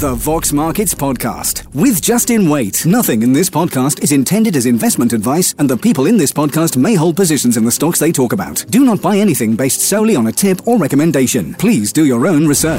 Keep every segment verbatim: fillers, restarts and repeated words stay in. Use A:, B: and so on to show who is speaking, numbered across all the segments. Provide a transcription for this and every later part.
A: The Vox Markets Podcast with Justin Waite. Nothing in this podcast is intended as investment advice, and the people in this podcast may hold positions in the stocks they talk about. Do not buy anything based solely on a tip or recommendation. Please do your own research.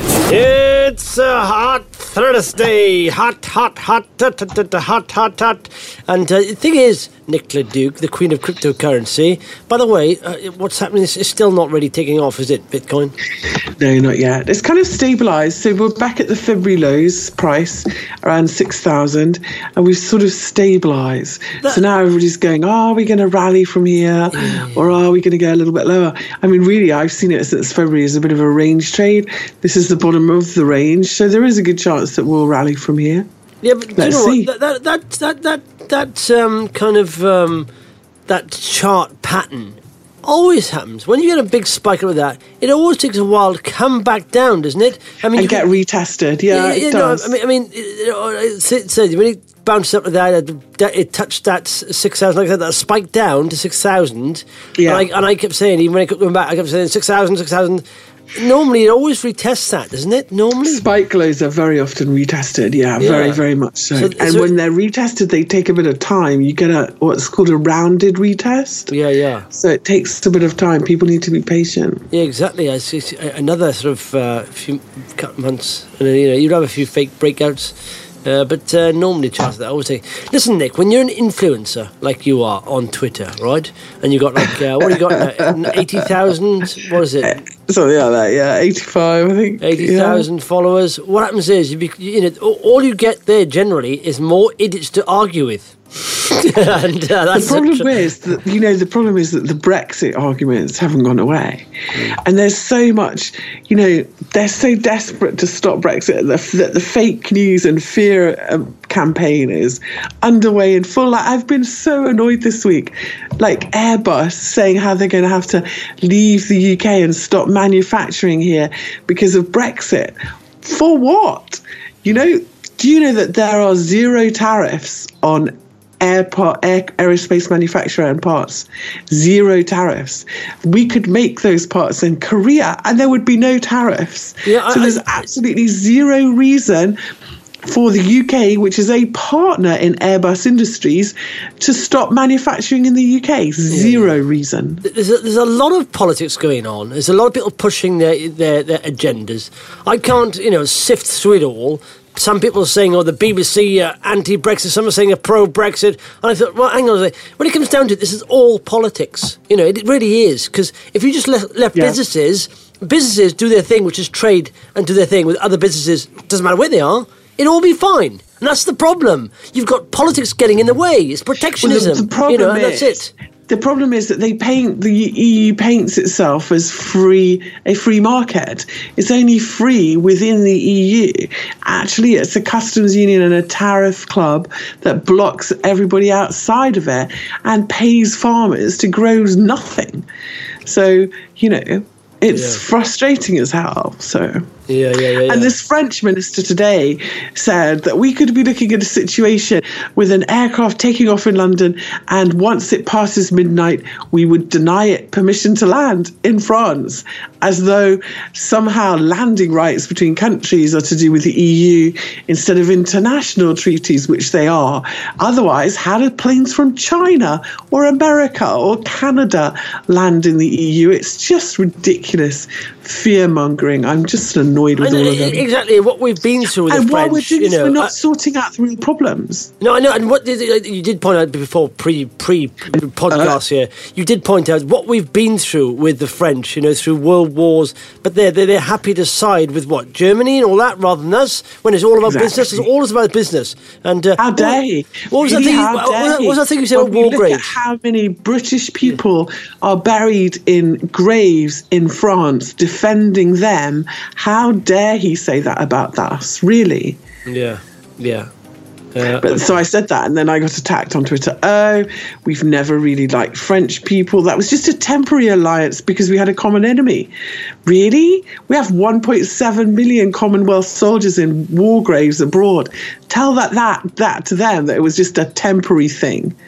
B: It's a hot Thursday. Hot, hot, hot, hot, hot, hot, hot, hot. And uh, the thing is, Nicola Duke, the queen of cryptocurrency. By the way, uh, what's happening is it's still not really taking off, is it, Bitcoin?
C: No, not yet. It's kind of stabilised. So we're back at the February lows price, around six thousand, and we've sort of stabilised. So now everybody's going, oh, are we going to rally from here, yeah. or are we going to go a little bit lower? I mean, really, I've seen it since February as a bit of a range trade. This is the bottom of the range, so there is a good chance that we'll rally from here.
B: Yeah, but
C: Let's
B: you know
C: see.
B: what? That that that that that um, kind of um, that chart pattern always happens when you get a big spike like that. It always takes a while to come back down, doesn't it? I mean,
C: and get can, retested. Yeah, yeah, yeah it does.
B: No, I mean, I mean, you know, it's, it's, it's, when it bounces up to that, it touched that six thousand, like that, that spike down to six thousand. Yeah, and I, and I kept saying, even when I kept going back, I kept saying six thousand, six thousand. Normally, it always retests that, doesn't it? Normally,
C: spike lows are very often retested. Yeah, yeah. very, very much so. so and
B: so,
C: when they're retested, they take a bit of time. You get a what's called a rounded retest.
B: Yeah, yeah.
C: So it takes a bit of time. People need to be patient.
B: Yeah, exactly. I see another sort of uh, few couple months, and then, you know, you'd have a few fake breakouts. Uh, but uh, normally, chances that I always say, listen, Nick, when you're an influencer like you are on Twitter, right, and you got like uh, what do you got now? eighty thousand? What is it?
C: Something like that. Yeah, eighty-five. I think.
B: Eighty thousand yeah. followers. What happens is, you, be, you know, all you get there generally is more idiots to argue with. and, uh, that's
C: the problem
B: tr-
C: is that you know the problem is that the Brexit arguments haven't gone away, mm. and there's so much, you know, they're so desperate to stop Brexit that the, the fake news and fear um, campaign is underway in full. Like, I've been so annoyed this week, like Airbus saying how they're going to have to leave the U K and stop manufacturing here because of Brexit. For what? You know, do you know that there are zero tariffs on Airport, air, aerospace manufacturer and parts? Zero tariffs. We could make those parts in Korea and there would be no tariffs. Yeah, so I, there's I, absolutely zero reason for the U K, which is a partner in Airbus Industries, to stop manufacturing in the U K. Zero yeah. reason.
B: There's a, there's a lot of politics going on. There's a lot of people pushing their, their, their agendas. I can't, you know, sift through it all. Some people are saying, oh, the B B C are anti-Brexit. Some are saying are pro-Brexit. And I thought, well, hang on a second. When it comes down to it, this is all politics. You know, it really is. Because if you just left, left yeah. businesses, businesses do their thing, which is trade, and do their thing with other businesses, doesn't matter where they are, it'll all be fine. And that's the problem. You've got politics getting in the way. It's protectionism.
C: Well, the, the problem
B: you know, and
C: is,
B: that's it.
C: The problem is that they paint the E U paints itself as free, a free market. It's only free within the E U. Actually, it's a customs union and a tariff club that blocks everybody outside of it and pays farmers to grow nothing. So, you know, it's yeah. frustrating as hell. So.
B: Yeah, yeah, yeah, yeah.
C: And this French minister today said that we could be looking at a situation with an aircraft taking off in London, and once it passes midnight, we would deny it permission to land in France, as though somehow landing rights between countries are to do with the E U instead of international treaties, which they are. Otherwise, how do planes from China or America or Canada land in the E U? It's just ridiculous fear-mongering. I'm just annoyed with
B: and,
C: all of them.
B: Exactly what we've been through with
C: and
B: the French.
C: And what we're doing
B: you
C: is
B: know,
C: we're not
B: I,
C: sorting out the real problems.
B: No, I know. And what did, you did point out before, pre pre podcast uh, here, you did point out what we've been through with the French. You know, through world wars, but they're they're, they're happy to side with what, Germany and all that rather than us. When it's all about
C: exactly.
B: business, it's all about business. And uh,
C: how dare he?
B: What was
C: really,
B: that thing?
C: How
B: What,
C: dare
B: what was that thing you said
C: when
B: about war
C: look
B: graves?
C: At how many British people yeah. are buried in graves in France defending them? How dare he say that about us? Really?
B: Yeah, yeah. Uh,
C: but so I said that, and then I got attacked on Twitter. Oh, we've never really liked French people. That was just a temporary alliance because we had a common enemy. Really? We have one point seven million Commonwealth soldiers in war graves abroad. Tell that that that to them that it was just a temporary thing.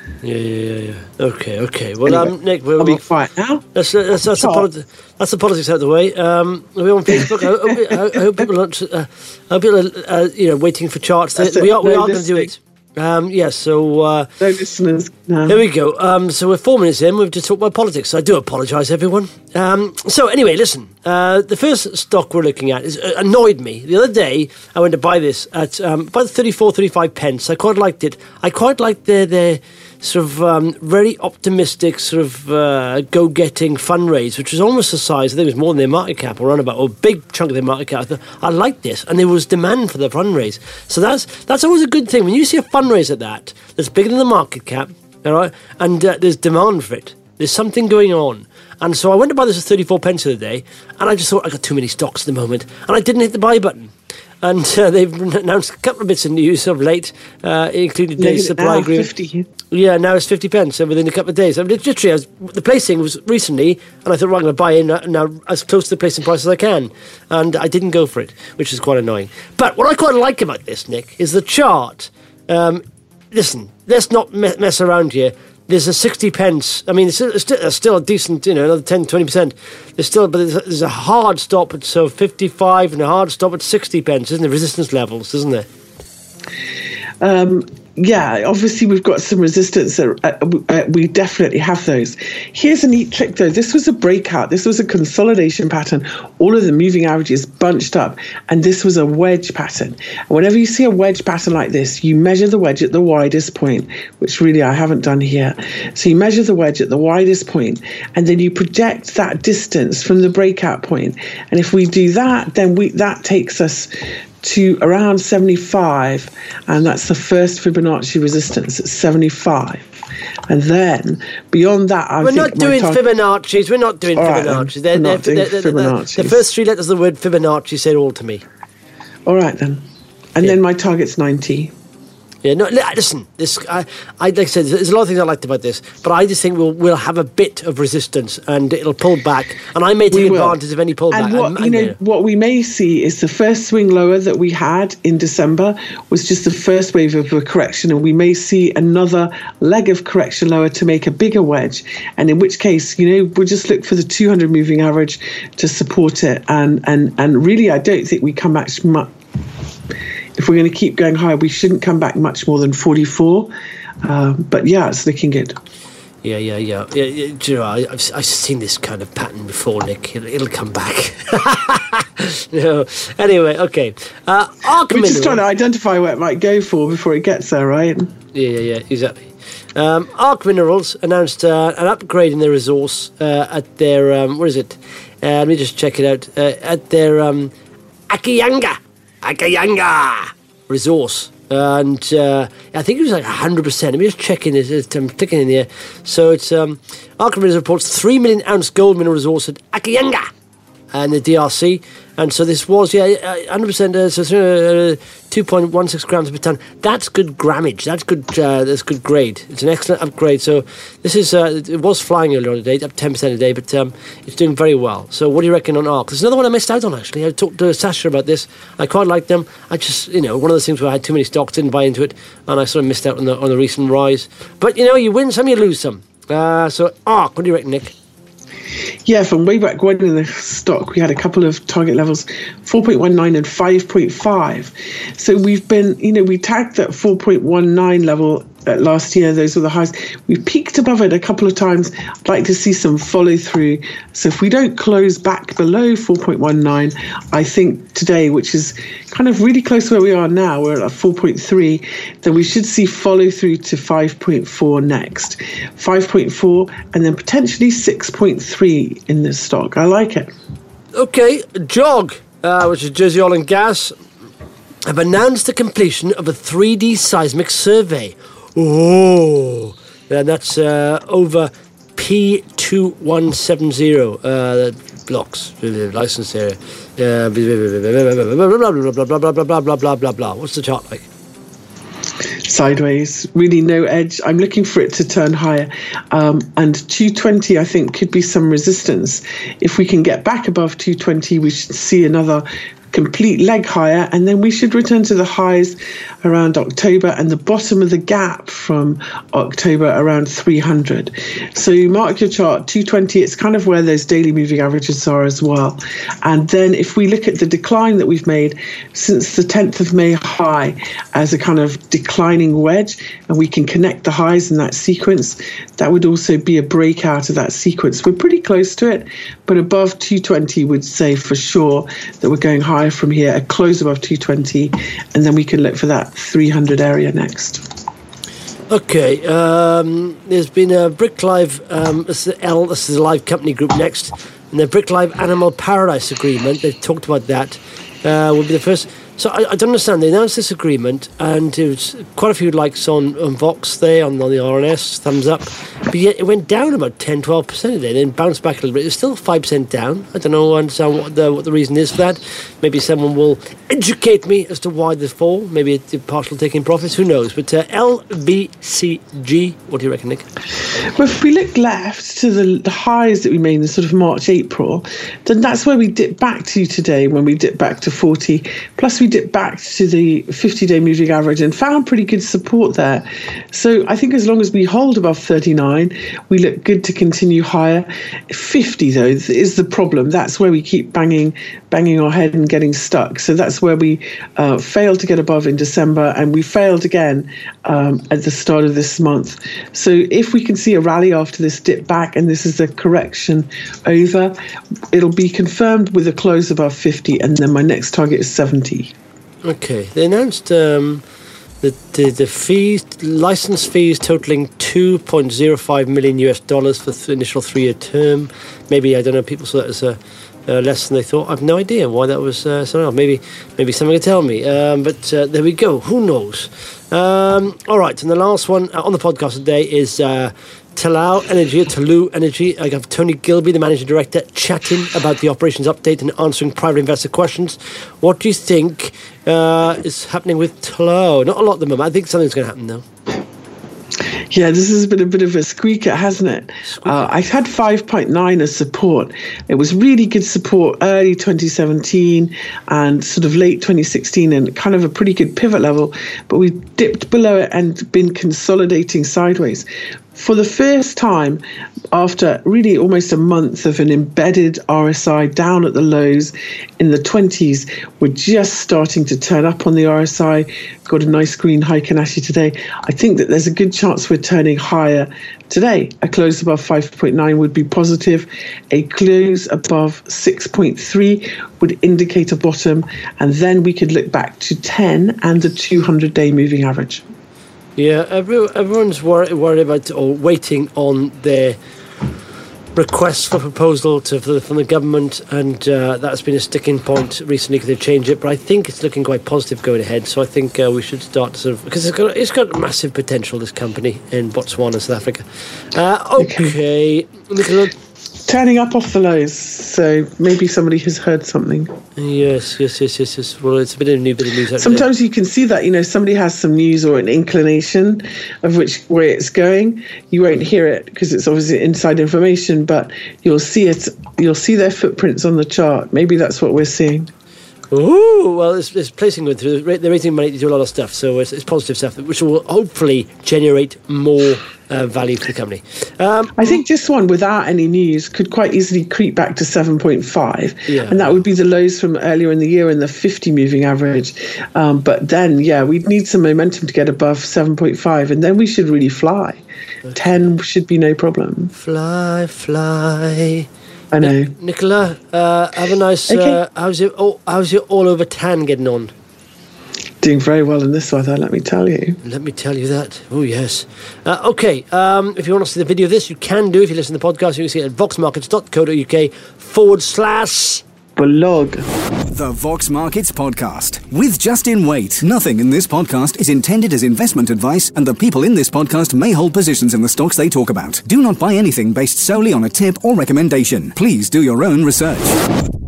B: Yeah, yeah, yeah. Okay, okay. Well, anyway, um, Nick, we'll,
C: I'll be quiet now.
B: That's that's, that's, the, politi- that's the politics out of the way. Um, are we on Facebook? I, hope, I hope people are, uh, I hope people are, uh, you know, waiting for charts.
C: That's
B: we
C: it.
B: are, we
C: No
B: are going to do it. Um, yes, yeah, so... Uh,
C: no listeners, no.
B: Here we go. Um, so we're four minutes in. We've just talked about politics. So I do apologise, everyone. Um, so anyway, listen. Uh, the first stock we're looking at is uh, annoyed me. The other day, I went to buy this at um, about thirty-four, thirty-five pence. I quite liked it. I quite liked their... their sort of um, very optimistic sort of uh, go-getting fundraise, which was almost the size, I think it was more than their market cap, or around about, or a big chunk of their market cap. I thought, I like this, and there was demand for the fundraise. So that's that's always a good thing. When you see a fundraise at that, that's bigger than the market cap, all right, and uh, there's demand for it. There's something going on. And so I went to buy this at thirty-four pence the other day, and I just thought, I got too many stocks at the moment, and I didn't hit the buy button. And uh, they've announced a couple of bits of news of late, uh, including today's supply agreement.
C: fifty.
B: Yeah, now it's fifty pence so within a couple of days. I mean, literally, I was, the placing was recently, and I thought, right, I'm going to buy in now as close to the placing price as I can. And I didn't go for it, which is quite annoying. But what I quite like about this, Nick, is the chart. Um, listen, let's not me- mess around here. There's a sixty pence. I mean, it's, it's, still, it's still a decent, you know, another ten, twenty percent. There's still, but there's a, there's a hard stop at so fifty-five and a hard stop at sixty pence, isn't there? Resistance levels, isn't there?
C: Um, yeah, obviously we've got some resistance. Uh, uh, we definitely have those. Here's a neat trick though. This was a breakout. This was a consolidation pattern. All of the moving averages bunched up, and this was a wedge pattern. Whenever you see a wedge pattern like this, you measure the wedge at the widest point, which really I haven't done here. So you measure the wedge at the widest point, and then you project that distance from the breakout point. And if we do that, then we that takes us to around seventy-five, and that's the first Fibonacci resistance at seventy-five. And then beyond that, I
B: we're
C: think
B: not doing
C: tar-
B: Fibonacci's. We're not doing
C: all
B: Fibonacci's.
C: Right, they're,
B: they're,
C: not doing
B: they're, they're,
C: Fibonacci's.
B: The first three letters of the word Fibonacci said all to me.
C: All right then, and yeah. Then my target's ninety.
B: Yeah, no. Listen, this. I, I like I said, there's a lot of things I liked about this, but I just think we'll we'll have a bit of resistance, and it'll pull back, and I may take advantage of any pullback.
C: And what
B: and,
C: you
B: and,
C: know,
B: yeah.
C: what we may see is the first swing lower that we had in December was just the first wave of a correction, and we may see another leg of correction lower to make a bigger wedge. And in which case, you know, we'll just look for the two hundred moving average to support it, and and and really, I don't think we come back much. If we're going to keep going higher, we shouldn't come back much more than forty-four. Um, but yeah, it's looking good.
B: Yeah, yeah, yeah. yeah, yeah do you know, I, I've, I've seen this kind of pattern before, Nick. It'll, it'll come back. no. Anyway, okay. Uh, Arc
C: We're
B: Mineral.
C: just trying to identify where it might go for before it gets there, right?
B: Yeah, yeah, yeah, exactly. Um, Arc Minerals announced uh, an upgrade in their resource uh, at their, um, what is it? Uh, let me just check it out. Uh, at their um, Akiyanga. Akiyanga resource, and uh, I think it was like one hundred percent. Let me just check in this. I'm clicking in here. So it's um, Arc Minerals reports three million ounce gold mineral resource at Akiyanga and the D R C. And so this was, yeah, one hundred percent, uh, so uh, two point one six grams per tonne. That's good grammage. That's good uh, That's good grade. It's an excellent upgrade. So this is, uh, it was flying earlier on today, up ten percent a day, but um, it's doing very well. So what do you reckon on Arc? There's another one I missed out on, actually. I talked to Sasha about this. I quite liked them. I just, you know, one of those things where I had too many stocks, didn't buy into it, and I sort of missed out on the, on the recent rise. But, you know, you win some, you lose some. Uh, so Arc, what do you reckon, Nick?
C: Yeah, from way back when in the stock, we had a couple of target levels, four point one nine and five point five. So we've been, you know, we tagged that four point one nine level uh, last year. Those were the highs. We peaked above it a couple of times. I'd like to see some follow through. So if we don't close back below four point one nine, I think today, which is kind of really close to where we are now, we're at four point three, then we should see follow through to five point four next. five point four and then potentially six point three in this stock. I like it.
B: Okay, Jog, uh, which is Jersey Oil and Gas, have announced the completion of a three D seismic survey. Oh, and that's uh, over P two one seven zero uh, blocks, license area. Uh, blah, blah, blah, blah, blah, blah, blah, blah, blah, blah, blah, blah. What's the chart like?
C: Sideways, really no edge. I'm looking for it to turn higher. Um, and two twenty, I think, could be some resistance. If we can get back above two twenty, we should see another complete leg higher, and then we should return to the highs around October and the bottom of the gap from October around three hundred. So you mark your chart, two twenty, it's kind of where those daily moving averages are as well. And then if we look at the decline that we've made since the tenth of May high as a kind of declining wedge, and we can connect the highs in that sequence, that would also be a breakout of that sequence. We're pretty close to it, but above two twenty would say for sure that we're going higher from here, a close above two twenty, and then we can look for that three hundred area next.
B: Okay, um, there's been a BrickLive, um, this is L, this is a live company group next, and the BrickLive Animal Paradise Agreement, they've talked about that, uh, will be the first. So I, I don't understand, they announced this agreement, and it was quite a few likes on, on Vox there, on, on the R N S, thumbs up, but yet it went down about ten to twelve percent today, then bounced back a little bit. It's still five percent down. I don't know, I understand what the, what the reason is for that. Maybe someone will educate me as to why the fall. Maybe it's partial taking profits, who knows. But uh, L B C G, what do you reckon, Nick?
C: Well, if we look left to the, the highs that we made in sort of March, April, then that's where we dip back to today, when we dip back to forty. Plus we dip back to the fifty-day moving average and found pretty good support there. So I think as long as we hold above thirty-nine, we look good to continue higher. fifty, though, is the problem. That's where we keep banging banging our head and getting stuck. So that's where we uh, failed to get above in December, and we failed again um, at the start of this month. So if we can see a rally after this dip back, and this is the correction over, it'll be confirmed with a close above fifty, and then my next target is seventy.
B: Okay, they announced um, the, the the fees, license fees totaling two point zero five million US dollars for the initial three-year term. Maybe, I don't know, people saw that as a uh, less than they thought. I've no idea why that was uh, so. Maybe maybe someone can tell me. Um, but uh, there we go. Who knows? Um, all right, and the last one uh, on the podcast today is uh, Tullow Energy, Tullow Energy. I have Tony Gilby, the managing director, chatting about the operations update and answering private investor questions. What do you think uh, is happening with Tullow? Not a lot at the moment. I think something's going to happen, though.
C: Yeah, this has been a bit of a squeaker, hasn't it? Uh, I had five point nine as support. It was really good support early twenty seventeen and sort of late twenty sixteen, and kind of a pretty good pivot level, but we dipped below it and been consolidating sideways. For the first time, after really almost a month of an embedded R S I down at the lows in the twenties, we're just starting to turn up on the R S I. Got a nice green Heikin-Ashi today. I think that there's a good chance we're turning higher today. A close above five point nine would be positive. A close above six point three would indicate a bottom, and then we could look back to ten and the two hundred day moving average.
B: Yeah, every, everyone's worried, worried about or waiting on their requests for proposal to, for the, from the government, and uh, that's been a sticking point recently because they've changed it. But I think it's looking quite positive going ahead. So I think uh, we should start to sort of, because it's got it's got massive potential, this company in Botswana and South Africa. Uh, okay, Nicola.
C: Turning up off the lows, so maybe somebody has heard something.
B: Yes, yes, yes, yes, yes. Well, it's a bit of a new bit of news.
C: Sometimes you can see that, you know, somebody has some news or an inclination of which way it's going. You won't hear it because it's obviously inside information, but you'll see it. You'll see their footprints on the chart. Maybe that's what we're seeing.
B: Ooh, well, it's, it's placing going through. They're raising money to do a lot of stuff, so it's, it's positive stuff, which will hopefully generate more uh, value for the company. Um,
C: I think this one, without any news, could quite easily creep back to seven point five,
B: yeah.
C: and that would be the lows from earlier in the year in the fifty moving average. Um, but then, yeah, we'd need some momentum to get above seven point five, and then we should really fly. Okay. ten should be no problem.
B: Fly, fly.
C: I know.
B: Nicola, uh, have a nice.
C: Okay.
B: Uh, how's your oh, how's your all over tan getting on?
C: Doing very well in this weather, let me tell you.
B: Let me tell you that. Oh yes. Uh, okay. Um, if you want to see the video of this, you can do. If you listen to the podcast, you can see it at voxmarkets.co.uk forward slash
C: blog.
A: The Vox Markets Podcast with Justin Waite. Nothing in this podcast is intended as investment advice, and the people in this podcast may hold positions in the stocks they talk about. Do not buy anything based solely on a tip or recommendation. Please do your own research.